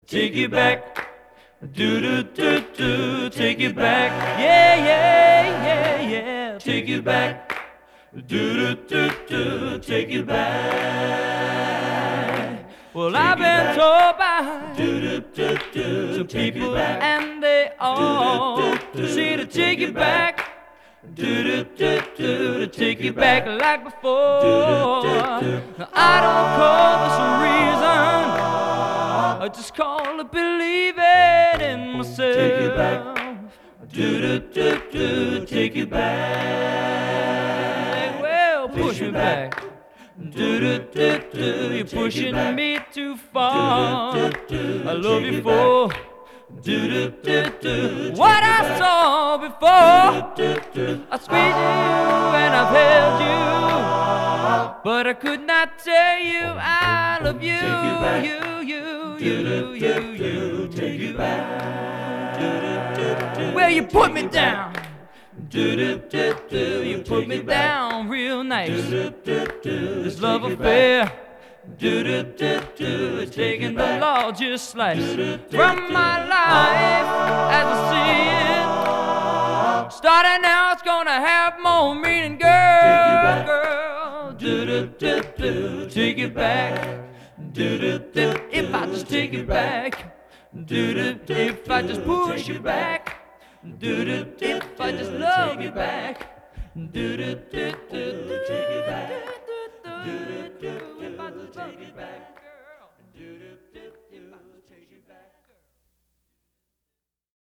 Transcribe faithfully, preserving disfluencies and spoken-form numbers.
Take it back. Do do do do. Take it back. Yeah, yeah, yeah, yeah. Take it back. Do do do do. Take it back. Well, I've been told by some people, and they all say to take it back. Do do do do to take it back like before. Now, I don't call this a reason. I just call it believing in myself. Take it back. Do do do do. Take it back. Well, push me back. Do do do do. You're pushing me too far. I love you for. Do do do do. What I saw before. I squeezed you and I've held you, but I could not tell you I love you. You, you, you, you, you. Take it back. Well, you put me down. Do do do do. You put me down real nice. This love affair. Do do do do, it's taking the largest slice from my life as I see it. Starting now, it's gonna have more meaning, girl, girl. Do do do do, take it back. Do do do, if I just take it back. Do do do, if I just push it back. Do do do, if I just love you back. Do do do do, take it back. Do do do, if I just love you back, girl. Do do do, if I just take you back.